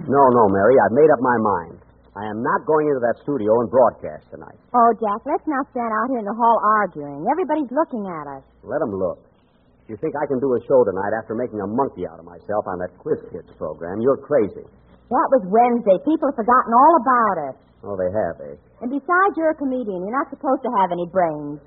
No, Mary. I've made up my mind. I am not going into that studio and broadcast tonight. Oh, Jack, let's not stand out here in the hall arguing. Everybody's looking at us. Let them look. You think I can do a show tonight after making a monkey out of myself on that Quiz Kids program? You're crazy. That was Wednesday. People have forgotten all about it. Oh, they have, eh? And besides, you're a comedian. You're not supposed to have any brains.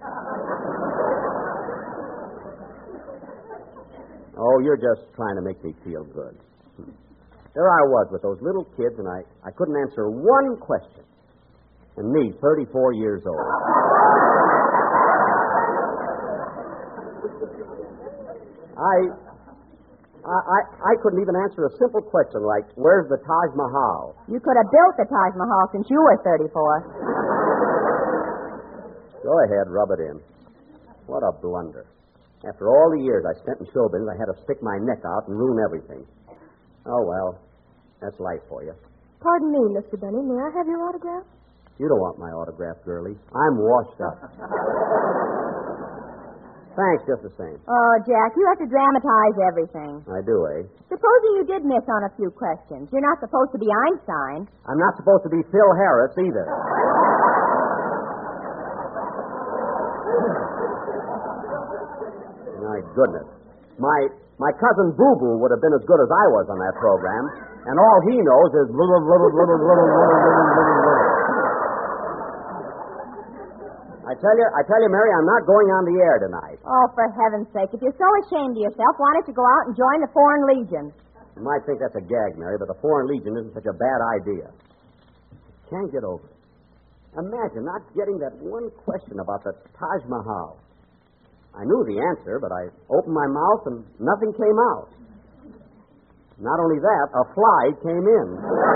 Oh, you're just trying to make me feel good. There I was with those little kids, and I couldn't answer one question. And me, 34 years old. I couldn't even answer a simple question like, where's the Taj Mahal? You could have built the Taj Mahal since you were 34. Go ahead, rub it in. What a blunder. After all the years I spent in show business, I had to stick my neck out and ruin everything. Oh, well, that's life for you. Pardon me, Mr. Benny. May I have your autograph? You don't want my autograph, girlie. I'm washed up. Thanks, just the same. Oh, Jack, you have to dramatize everything. I do, eh? Supposing you did miss on a few questions. You're not supposed to be Einstein. I'm not supposed to be Phil Harris, either. My goodness. My cousin Boo Boo would have been as good as I was on that program, and all he knows is I tell you, Mary, I'm not going on the air tonight. Oh, for heaven's sake. If you're so ashamed of yourself, why don't you go out and join the Foreign Legion? You might think that's a gag, Mary, but the Foreign Legion isn't such a bad idea. Can't get over it. Imagine not getting that one question about the Taj Mahal. I knew the answer, but I opened my mouth and nothing came out. Not only that, a fly came in.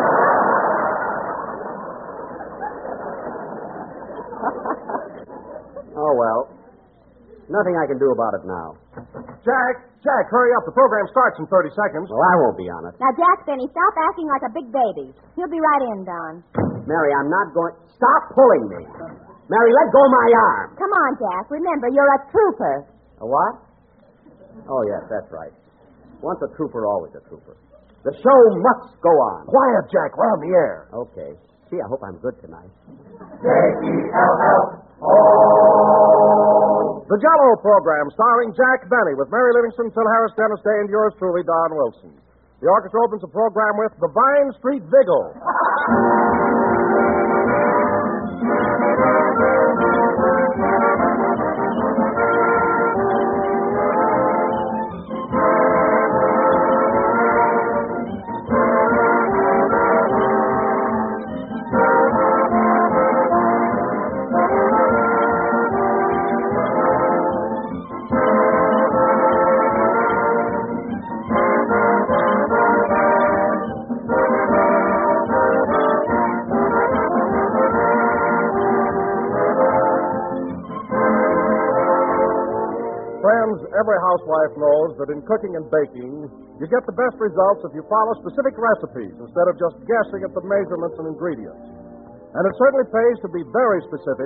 Oh, well. Nothing I can do about it now. Jack, hurry up. The program starts in 30 seconds. Well, I won't be on it. Now, Jack Benny, stop acting like a big baby. He'll be right in, Don. Mary, I'm not going... Stop pulling me. Mary, let go my arm. Come on, Jack. Remember, you're a trooper. A what? Oh, yes, that's right. Once a trooper, always a trooper. The show must go on. Quiet, Jack. We're on the air. Okay. Gee, I hope I'm good tonight. J-E-L-L-O. The Jell-O program starring Jack Benny with Mary Livingston, Phil Harris, Dennis Day, and yours truly, Don Wilson. The orchestra opens the program with The Vine Street Vigil. Every housewife knows that in cooking and baking, you get the best results if you follow specific recipes instead of just guessing at the measurements and ingredients. And it certainly pays to be very specific.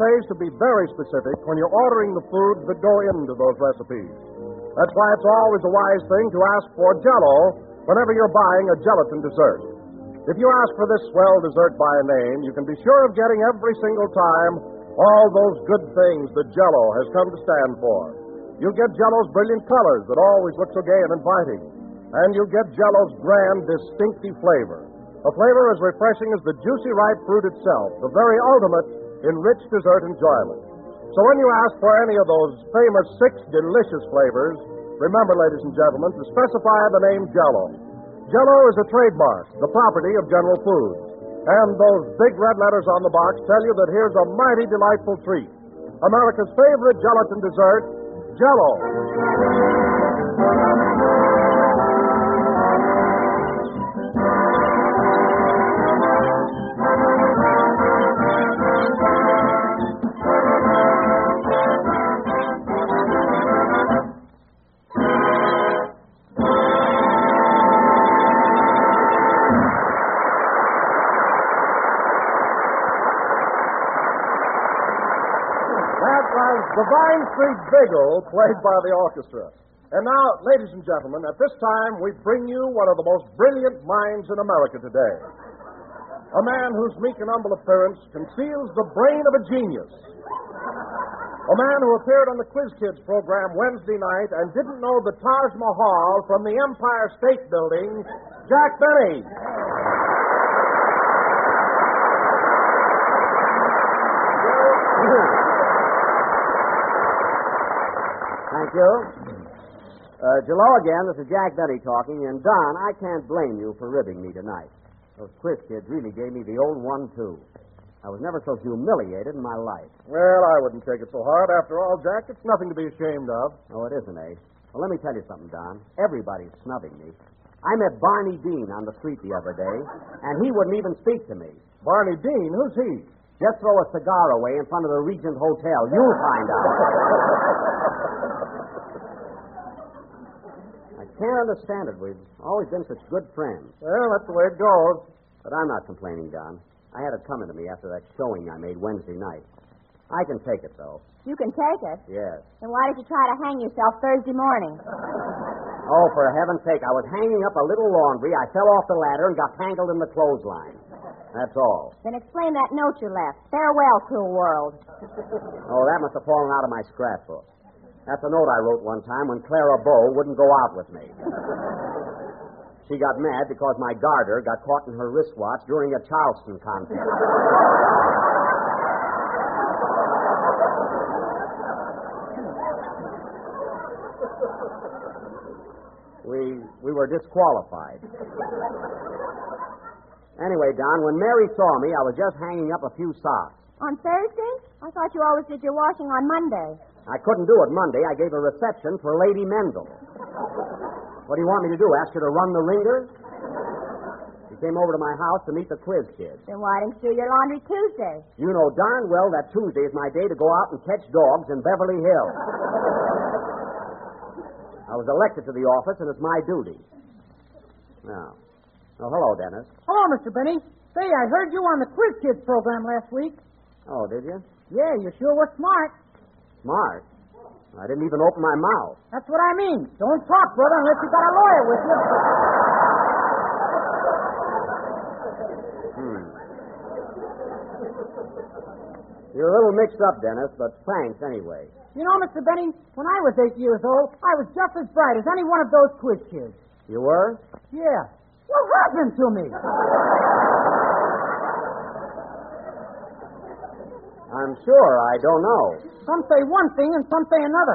When you're ordering the foods that go into those recipes. That's why it's always a wise thing to ask for Jell-O whenever you're buying a gelatin dessert. If you ask for this swell dessert by name, you can be sure of getting every single time all those good things that Jell-O has come to stand for. You'll get Jell-O's brilliant colors that always look so gay and inviting. And you'll get Jell-O's grand, distinctive flavor. A flavor as refreshing as the juicy ripe fruit itself, the very ultimate in rich dessert enjoyment. So when you ask for any of those famous 6 delicious flavors, remember, ladies and gentlemen, to specify the name Jell-O. Jell-O is a trademark, the property of General Foods. And those big red letters on the box tell you that here's a mighty delightful treat. America's favorite gelatin dessert, Jell-O. The Vine Street Vigil, played by the orchestra. And now, ladies and gentlemen, at this time, we bring you one of the most brilliant minds in America today. A man whose meek and humble appearance conceals the brain of a genius. A man who appeared on the Quiz Kids program Wednesday night and didn't know the Taj Mahal from the Empire State Building, Jack Benny. Thank you. Hello again. This is Jack Benny talking. And, Don, I can't blame you for ribbing me tonight. Those Quiz Kids really gave me the old 1-2. I was never so humiliated in my life. Well, I wouldn't take it so hard. After all, Jack, it's nothing to be ashamed of. Oh, it isn't, eh? Well, let me tell you something, Don. Everybody's snubbing me. I met Barney Dean on the street the other day, and he wouldn't even speak to me. Barney Dean? Who's he? Just throw a cigar away in front of the Regent Hotel. You'll find out. I can't understand it. We've always been such good friends. Well, that's the way it goes. But I'm not complaining, Don. I had it coming to me after that showing I made Wednesday night. I can take it, though. You can take it? Yes. Then why did you try to hang yourself Thursday morning? Oh, for heaven's sake, I was hanging up a little laundry. I fell off the ladder and got tangled in the clothesline. That's all. Then explain that note you left. Farewell, cruel world. Oh, that must have fallen out of my scrapbook. That's a note I wrote one time when Clara Bow wouldn't go out with me. She got mad because my garter got caught in her wristwatch during a Charleston contest. We were disqualified. Anyway, Don, when Mary saw me, I was just hanging up a few socks. On Thursday? I thought you always did your washing on Monday. I couldn't do it Monday. I gave a reception for Lady Mendel. What do you want me to do, ask her to run the ringer? She came over to my house to meet the Quiz Kids. Then why didn't you do your laundry Tuesday? You know darn well that Tuesday is my day to go out and catch dogs in Beverly Hills. I was elected to the office, and it's my duty. Now, hello, Dennis. Hello, Mr. Benny. Say, I heard you on the Quiz Kids program last week. Oh, did you? Yeah, you sure were smart. Smart? I didn't even open my mouth. That's what I mean. Don't talk, brother, unless you got a lawyer with you. You're a little mixed up, Dennis, but thanks anyway. You know, Mr. Benny, when I was 8 years old, I was just as bright as any one of those Quiz Kids. You were? Yeah. What happened to me? I'm sure I don't know. Some say one thing and some say another.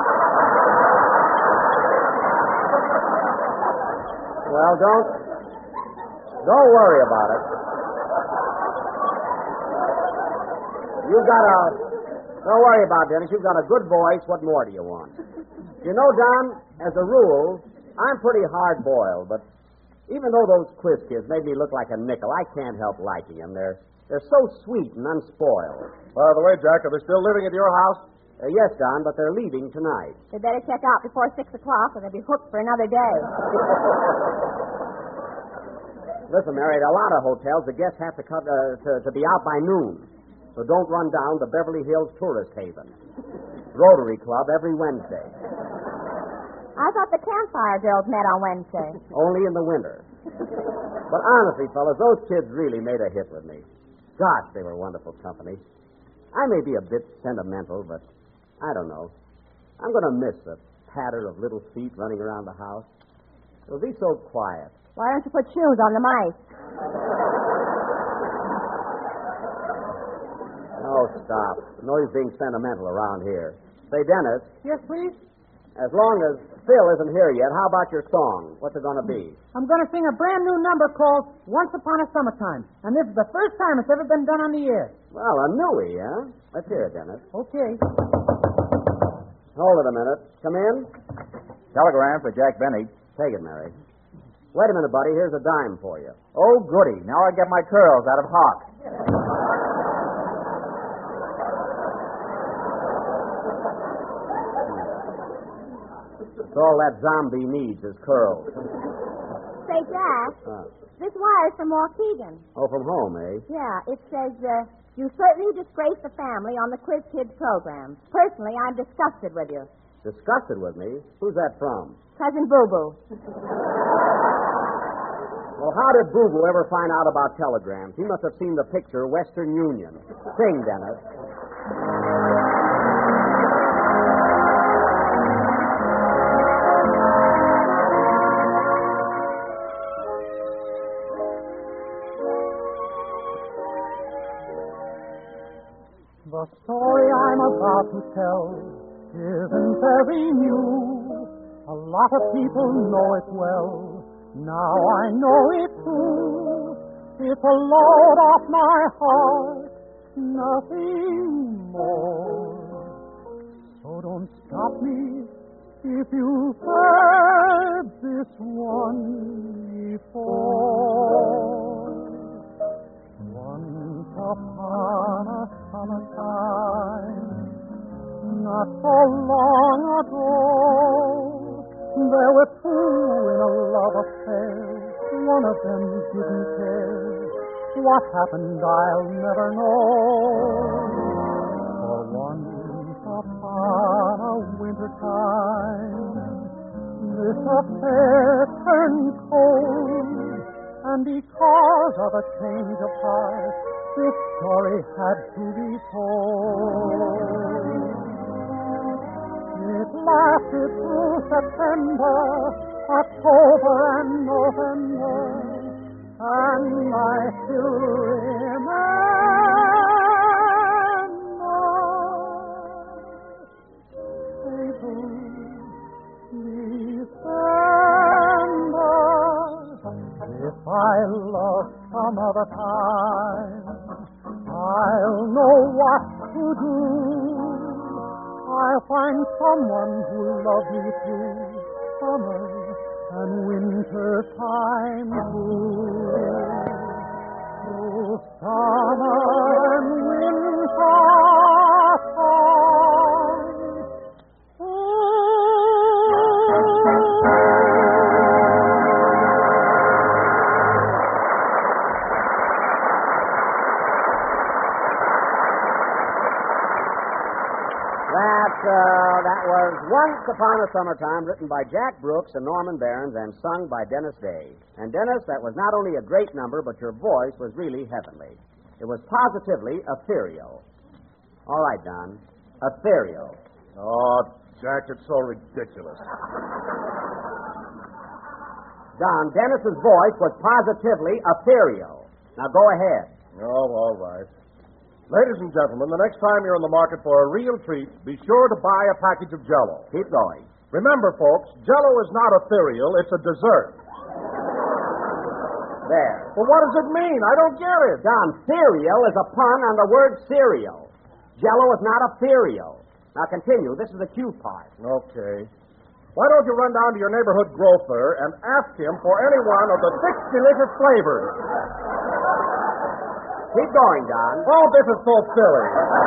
Well, don't worry about it. Don't worry about it, Dennis. You've got a good voice. What more do you want? You know, Don, as a rule, I'm pretty hard-boiled, but even though those Quiz Kids made me look like a nickel, I can't help liking them. They're so sweet and unspoiled. By the way, Jack, are they still living at your house? Yes, Don, but they're leaving tonight. They'd better check out before 6 o'clock or they'll be hooked for another day. Listen, Mary, at a lot of hotels, the guests have to come to be out by noon. So don't run down to Beverly Hills Tourist Haven. Rotary Club every Wednesday. I thought the Campfire Girls met on Wednesday. Only in the winter. But honestly, fellas, those kids really made a hit with me. Gosh, they were wonderful company. I may be a bit sentimental, but I don't know. I'm going to miss the patter of little feet running around the house. It'll be so quiet. Why don't you put shoes on the mice? Oh, stop. No use being sentimental around here. Say, Dennis. Yes, please? As long as Phil isn't here yet, how about your song? What's it going to be? I'm going to sing a brand new number called Once Upon a Summertime. And this is the first time it's ever been done on the air. Well, a newie, huh? Let's hear it, Dennis. Okay. Hold it a minute. Come in. Telegram for Jack Benny. Take it, Mary. Wait a minute, buddy. Here's a dime for you. Oh, goody. Now I get my curls out of hock. It's all that zombie needs is curls. Say, Jack, this wire's from Waukegan. Oh, from home, eh? Yeah, it says, you certainly disgraced the family on the Quiz Kids program. Personally, I'm disgusted with you. Disgusted with me? Who's that from? Cousin Boo Boo. Well, how did Boo Boo ever find out about telegrams? He must have seen the picture, Western Union. Sing, Dennis. The story I'm about to tell isn't very new. A lot of people know it well. Now I know it too. It's a load off my heart, nothing more. So don't stop me if you've heard this one before. Once upon a summertime, not so long ago, there were two in a love affair. One of them didn't care. What happened I'll never know. For once upon a winter time, this affair turned cold. And because of a change of heart, this story had to be told. It lasted through September, October, and November, and I still remember December. If I love some other time, I'll know what to do. I'll find someone who loves me through summer and winter time too. Through summer and winter That was Once Upon a Summertime, written by Jack Brooks and Norman Barons and sung by Dennis Day. And Dennis, that was not only a great number, but your voice was really heavenly. It was positively ethereal. All right, Don. Ethereal. Oh, Jack, it's so ridiculous. Don, Dennis's voice was positively ethereal. Now go ahead. Oh, all right. Ladies and gentlemen, the next time you're in the market for a real treat, be sure to buy a package of Jell-O. Keep going. Remember, folks, Jell-O is not ethereal, it's a dessert. There. Well, what does it mean? I don't get it. Don, cereal is a pun on the word cereal. Jell-O is not ethereal. Now continue. This is the cue part. Okay. Why don't you run down to your neighborhood grocer and ask him for any one of the 6 delicious flavors? Keep going, Don. Oh, this is so silly.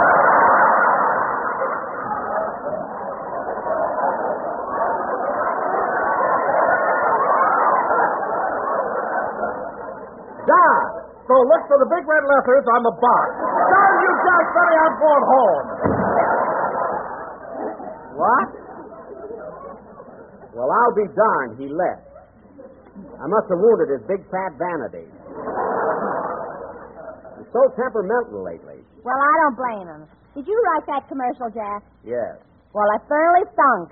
Don! So look for the big red letters on the box. Darn you, Jack Benny, I'm going home. What? Well, I'll be darned he left. I must have wounded his big fat vanity. He's so temperamental lately. Well, I don't blame him. Did you write that commercial, Jack? Yes. Well, it thoroughly stunk.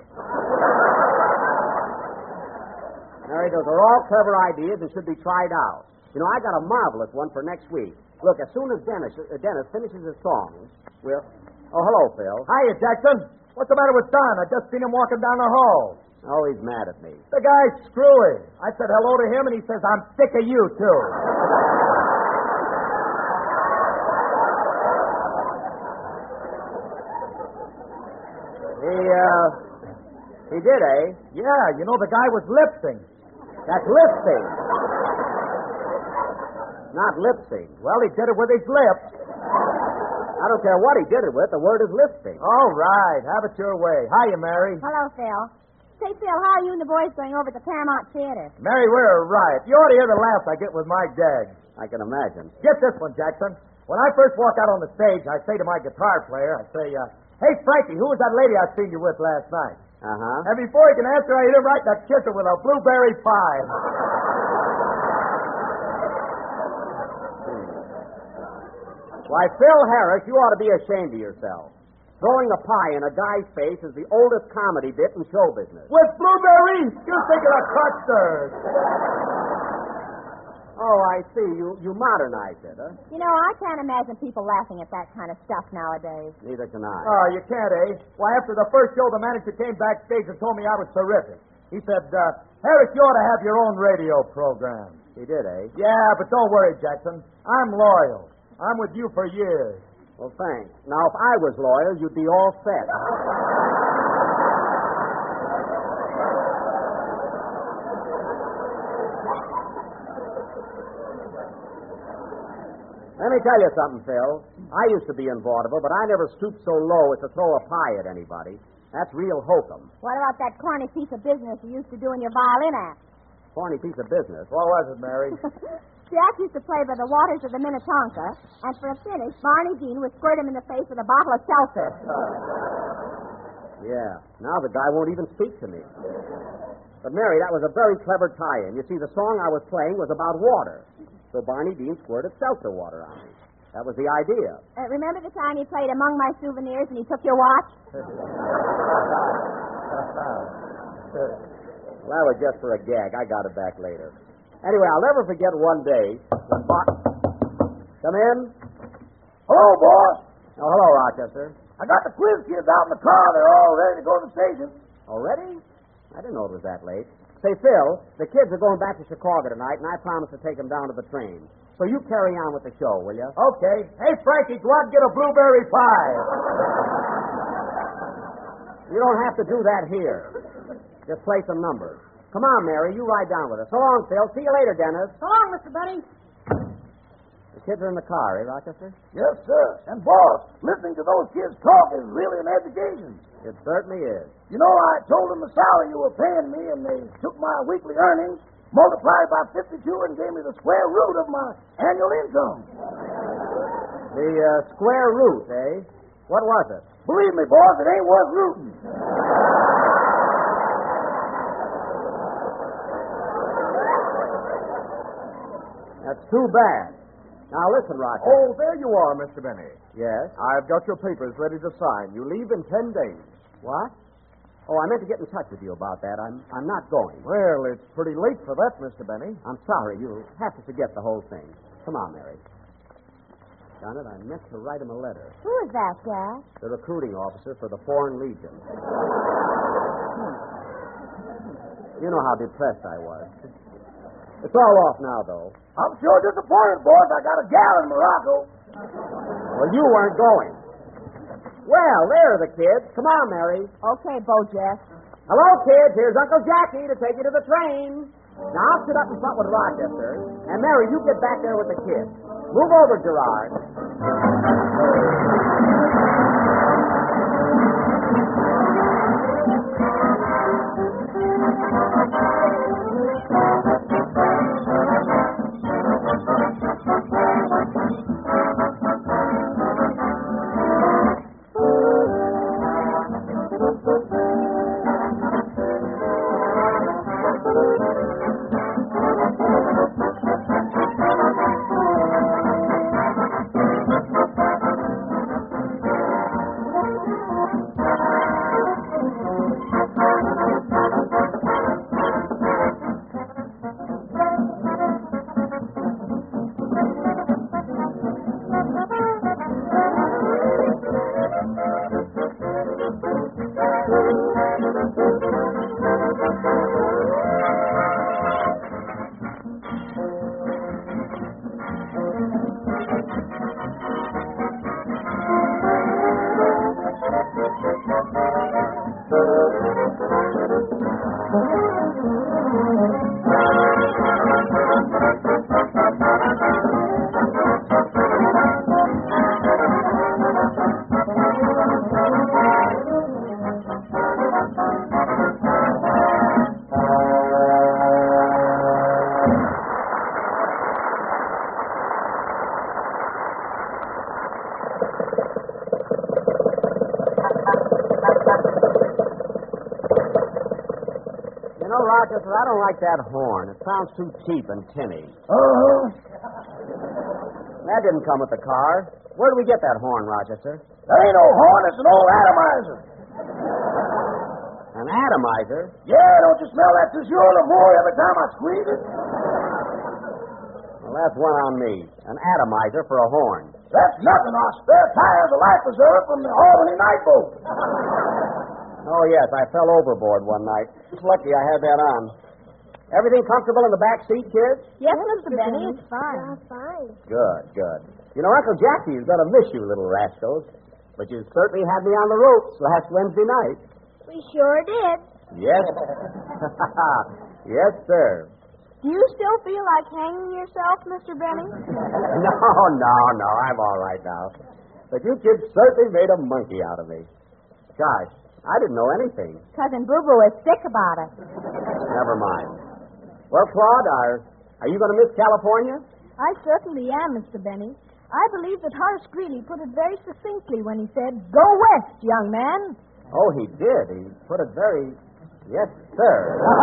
Mary, those are all clever ideas and should be tried out. You know, I got a marvelous one for next week. Look, as soon as Dennis finishes his song, we'll... Oh, hello, Phil. Hiya, Jackson. What's the matter with Don? I just seen him walking down the hall. Oh, he's mad at me. The guy's screwy. I said hello to him, and he says, I'm sick of you, too. He did, eh? Yeah, you know, the guy was lip-syncing. That's lip sync. Not lip sync. Well, he did it with his lips. I don't care what he did it with. The word is lip sync. All right, have it your way. Hiya, Mary. Hello, Phil. Say, Phil, how are you and the boys going over to the Paramount Theater? Mary, we're a riot. You ought to hear the laughs I get with my gag. I can imagine. Get this one, Jackson. When I first walk out on the stage, I say to my guitar player, I say, hey, Frankie, who was that lady I seen you with last night? Uh-huh. And before he can answer, I hit him right in the kisser with a blueberry pie. Why, Phil Harris, you ought to be ashamed of yourself. Throwing a pie in a guy's face is the oldest comedy bit in show business. With blueberries? You think of the custard. Oh, I see. You modernized it, huh? You know, I can't imagine people laughing at that kind of stuff nowadays. Neither can I. Oh, you can't, eh? Why, after the first show, the manager came backstage and told me I was terrific. He said, Harris, you ought to have your own radio program. He did, eh? Yeah, but don't worry, Jackson. I'm loyal. I'm with you for years. Well, thanks. Now, if I was loyal, you'd be all set. Let me tell you something, Phil. I used to be in vaudeville, but I never stooped so low as to throw a pie at anybody. That's real hokum. What about that corny piece of business you used to do in your violin act? Corny piece of business. What was it, Mary? Jack used to play by the waters of the Minnetonka, and for a finish, Barney Dean would squirt him in the face with a bottle of seltzer. Yeah. Now the guy won't even speak to me. But, Mary, that was a very clever tie-in. You see, the song I was playing was about water. So Barney Dean squirted seltzer water on me. That was the idea. Remember the time you played Among My Souvenirs and he took your watch? Well, that was just for a gag. I got it back later. Anyway, I'll never forget one day when Come in. Hello, boss. Oh, hello, Rochester. I got the quiz kids out in the car. They're all ready to go to the station. Already? I didn't know it was that late. Say, Phil, the kids are going back to Chicago tonight, and I promised to take them down to the train. So you carry on with the show, will you? Okay. Hey, Frankie, go out and get a blueberry pie. You don't have to do that here. Just play some numbers. Come on, Mary, you ride down with us. So long, Phil. See you later, Dennis. So long, Mr. Benny. The kids are in the car, eh, Rochester? Yes, sir. And, boss, listening to those kids talk is really an education. It certainly is. You know, I told them the salary you were paying me, and they took my weekly earnings, multiplied by 52, and gave me the square root of my annual income. The square root, eh? What was it? Believe me, boss, it ain't worth rooting. That's too bad. Now, listen, Rochester. Oh, there you are, Mr. Benny. Yes? I've got your papers ready to sign. You leave in 10 days. What? Oh, I meant to get in touch with you about that. I'm not going. Well, it's pretty late for that, Mr. Benny. I'm sorry. You'll have to forget the whole thing. Come on, Mary. Darn it, I meant to write him a letter. Who is that, Jack? The recruiting officer for the Foreign Legion. You know how depressed I was. It's all off now, though. I'm sure disappointed, boss. I got a gal in Morocco. Well, you weren't going. Well, there are the kids. Come on, Mary. Okay, Bojack. Hello, kids. Here's Uncle Jackie to take you to the train. Now, I'll sit up in front with Rochester. And, Mary, you get back there with the kids. Move over, Gerard. Rochester, I don't like that horn. It sounds too cheap and tinny. Uh-huh. That didn't come with the car. Where do we get that horn, Rochester? That ain't no horn, it's an old atomizer. An atomizer? Yeah, don't you smell that Toujours L'Amour every time I squeeze it? Well, that's one on me. An atomizer for a horn. That's nothing. Our spare tire's a life preserver from the Albany night boat. Oh, yes, I fell overboard one night. It's lucky I had that on. Everything comfortable in the back seat, kids? Yes, Mr. Benny, it's fine. Yeah, fine. Good, good. You know, Uncle Jackie is going to miss you, little rascals. But you certainly had me on the ropes last Wednesday night. We sure did. Yes. Yes, sir. Do you still feel like hanging yourself, Mr. Benny? No. I'm all right now. But you kids certainly made a monkey out of me. Gosh, I didn't know anything. Cousin Boo Boo is sick about it. Never mind. Well, Claude, are you going to miss California? I certainly am, Mr. Benny. I believe that Horace Greeley put it very succinctly when he said, "Go west, young man." Oh, he did. He put it very... Yes, sir.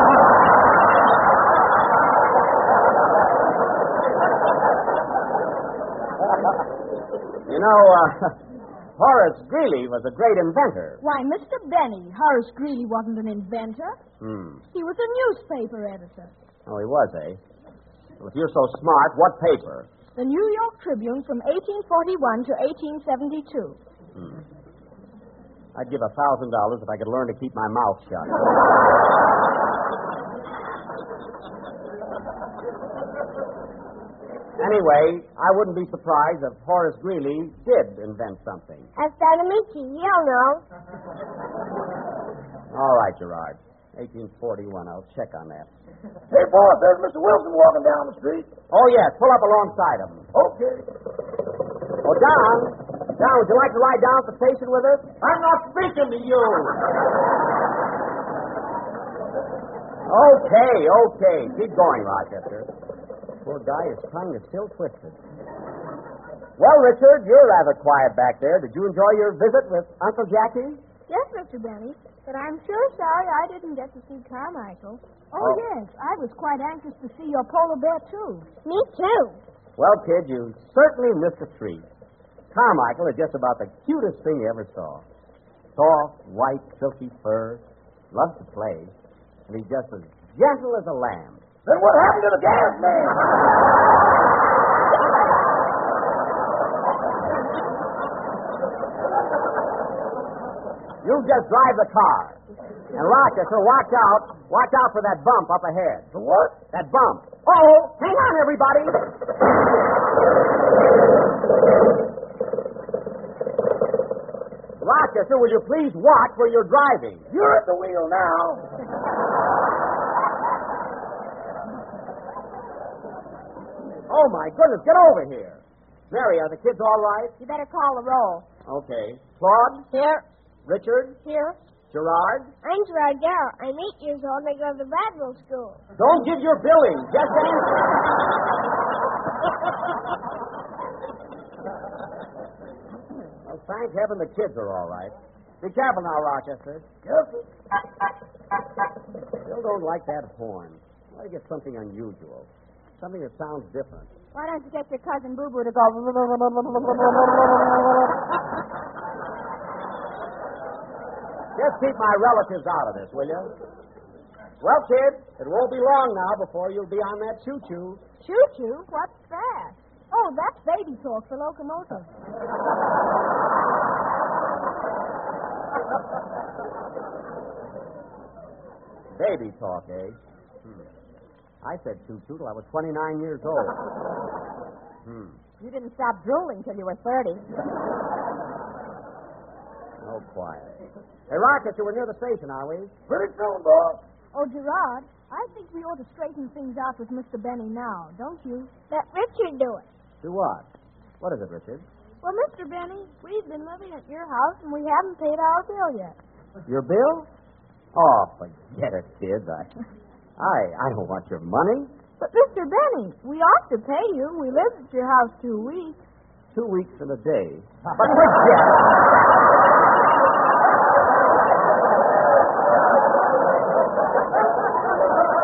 You know, Horace Greeley was a great inventor. Why, Mr. Benny, Horace Greeley wasn't an inventor. He was a newspaper editor. Oh, he was, eh? Well, if you're so smart, what paper? The New York Tribune from 1841 to 1872. I'd give $1,000 if I could learn to keep my mouth shut. Anyway, I wouldn't be surprised if Horace Greeley did invent something. Ask Dad Mickey. He'll know. All right, Gerard. 1841. I'll check on that. Hey, boss, there's Mr. Wilson walking down the street. Oh, yes. Pull up alongside him. Okay. Oh, Don, would you like to ride down at the station with us? I'm not speaking to you. Okay. Keep going, Rochester. Poor guy, his tongue is still twisted. Well, Richard, you're rather quiet back there. Did you enjoy your visit with Uncle Jackie? Yes, Mr. Benny, but I'm sure sorry I didn't get to see Carmichael. Oh, yes, I was quite anxious to see your polar bear, too. Me too. Well, kid, you certainly missed a treat. Carmichael is just about the cutest thing you ever saw. Soft, white, silky fur. Loves to play. And he's just as gentle as a lamb. Then what happened to the gas man? You just drive the car. And Rochester, watch out. Watch out for that bump up ahead. The what? That bump. Oh, hang on, everybody. Rochester, will you please watch where you're driving? You're at the wheel now. Oh, my goodness, get over here. Mary, are the kids all right? You better call the roll. Okay. Claude? Here. Richard? Here. Gerard? I'm Gerard Garrow. I'm 8 years old and I go to the Radwell School. Don't give your billing. Just answer. Well, thank heaven the kids are all right. Be careful now, Rochester. Careful. Still don't like that horn. Try to get something unusual. Something that sounds different. Why don't you get your cousin Boo Boo to go... Just keep my relatives out of this, will you? Well, kid, it won't be long now before you'll be on that choo-choo. Choo-choo? What's that? Oh, that's baby talk for locomotive. Baby talk, eh? I said choo-choo till I was 29 years old. You didn't stop drooling till you were 30. Oh, quiet. Hey, Rochester, we're near the station, are we? Pretty soon, boss. Oh, Gerard, I think we ought to straighten things out with Mr. Benny now, don't you? Let Richard do it. Do what? What is it, Richard? Well, Mr. Benny, we've been living at your house and we haven't paid our bill yet. Your bill? Oh, forget it, kids. I don't want your money. But, Mr. Benny, we ought to pay you. We lived at your house 2 weeks. 2 weeks and a day. But forget it.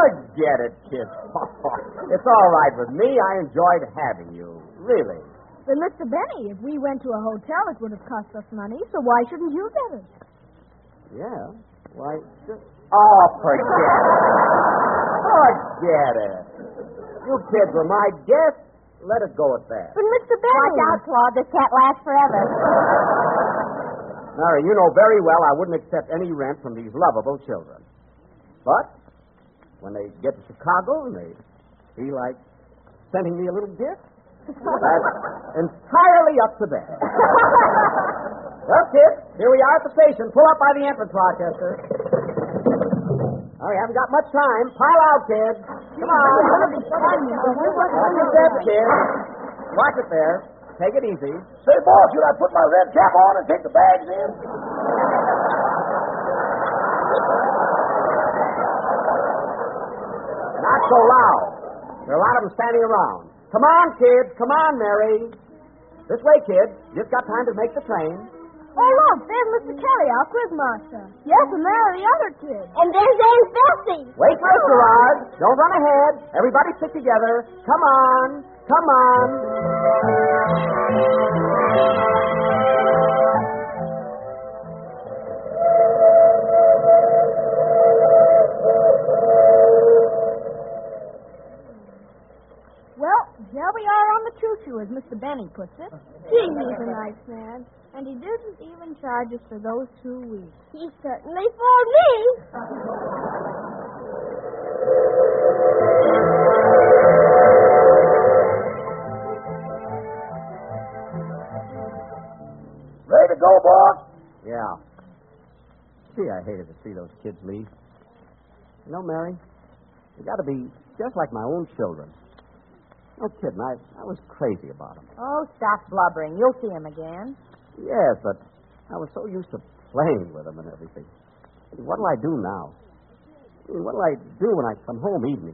Forget it, kid. It's all right with me. I enjoyed having you. Really. But, Mr. Benny, if we went to a hotel, it would have cost us money, so why shouldn't you get it? Yeah. Why? Oh, forget it. Forget it. You kids were my guests. Let it go at that. But, Mr. Benny... Watch out, Claude. This can't last forever. Mary, you know very well I wouldn't accept any rent from these lovable children. But when they get to Chicago and they feel like sending me a little gift, that's entirely up to them. Well, kids, here we are at the station. Pull up by the entrance, Rochester. Oh, we haven't got much time. Pile out, kids. Come on. Watch your step, kids. Watch it there. Take it easy. Say, boss, should I put my red cap on and take the bags in? Not so loud. There are a lot of them standing around. Come on, kids. Come on, Mary. This way, kids. Just got time to make the train. Oh, look, there's Mr. Kelly, our quizmaster. Yes, and there are the other kids. And there's Aunt Bessie. Wait for us, Gerard. Don't run ahead. Everybody stick together. Come on. Come on. Well, there we are on the choo-choo, as Mr. Benny puts it. Gee, he's a nice man. And he didn't even charge us for those 2 weeks. He certainly for me. Ready to go, boss? Yeah. Gee, I hated to see those kids leave. You know, Mary, they got to be just like my own children. No kidding, I was crazy about them. Oh, stop blubbering. You'll see him again. Yes, but I was so used to playing with them and everything. What'll I do now? What'll I do when I come home evening?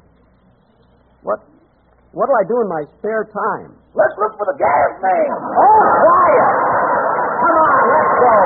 What'll I do in my spare time? Let's look for the gas man. Oh, quiet! Come on, let's go.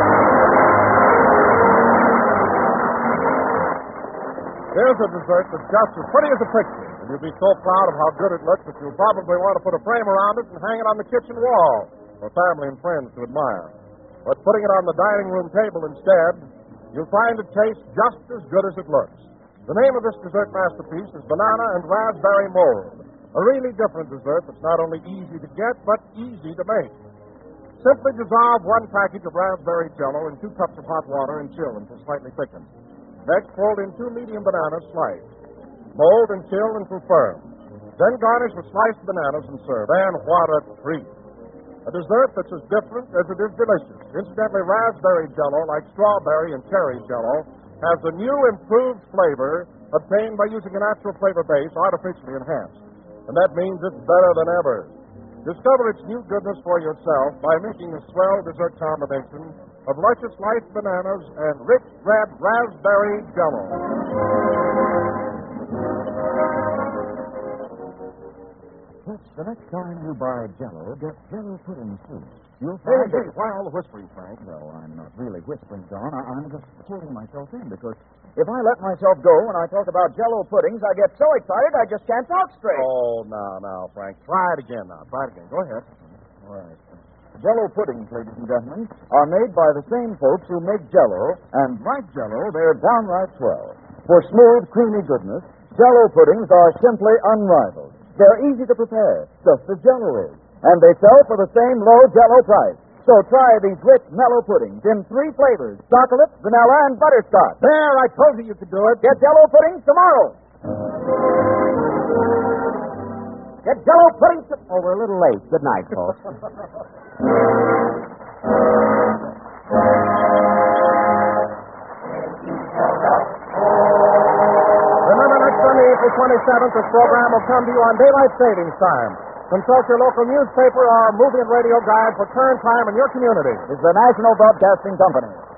Here's a dessert that's just as pretty as a picture. And you'll be so proud of how good it looks that you'll probably want to put a frame around it and hang it on the kitchen wall for family and friends to admire. But putting it on the dining room table instead, you'll find it tastes just as good as it looks. The name of this dessert masterpiece is Banana and Raspberry Mold, a really different dessert that's not only easy to get, but easy to make. Simply dissolve 1 package of raspberry jello in 2 cups of hot water and chill until slightly thickened. Next, fold in 2 medium bananas sliced. Mold and chill until firm. Then garnish with sliced bananas and serve. And what a treat! A dessert that's as different as it is delicious. Incidentally, raspberry jello, like strawberry and cherry jello, has a new improved flavor obtained by using a natural flavor base artificially enhanced. And that means it's better than ever. Discover its new goodness for yourself by making a swell dessert combination of luscious sliced bananas and rich red raspberry jello. The next time you buy Jell-O, get Jell-O pudding, too. You'll Hey, find why all the whispering, Frank? Well, I'm not really whispering, John. I'm just holding myself in because if I let myself go when I talk about Jell-O puddings, I get so excited I just can't talk straight. Oh, now, Frank. Try it again now. Try it again. Go ahead. All right. Jell-O puddings, ladies and gentlemen, are made by the same folks who make Jell-O, and like Jell-O, they're downright swell. For smooth, creamy goodness, Jell-O puddings are simply unrivaled. They're easy to prepare, just as Jell-O is. And they sell for the same low Jell-O price. So try these rich, mellow puddings in 3 flavors, chocolate, vanilla, and butterscotch. There, I told you you could do it. Get Jell-O puddings tomorrow. Get Jell-O pudding. Oh, we're a little late. Good night, folks. Remember, next Sunday, April 27th, this program will come to you on daylight savings time. Consult your local newspaper or movie and radio guide for current time in your community. This is the National Broadcasting Company.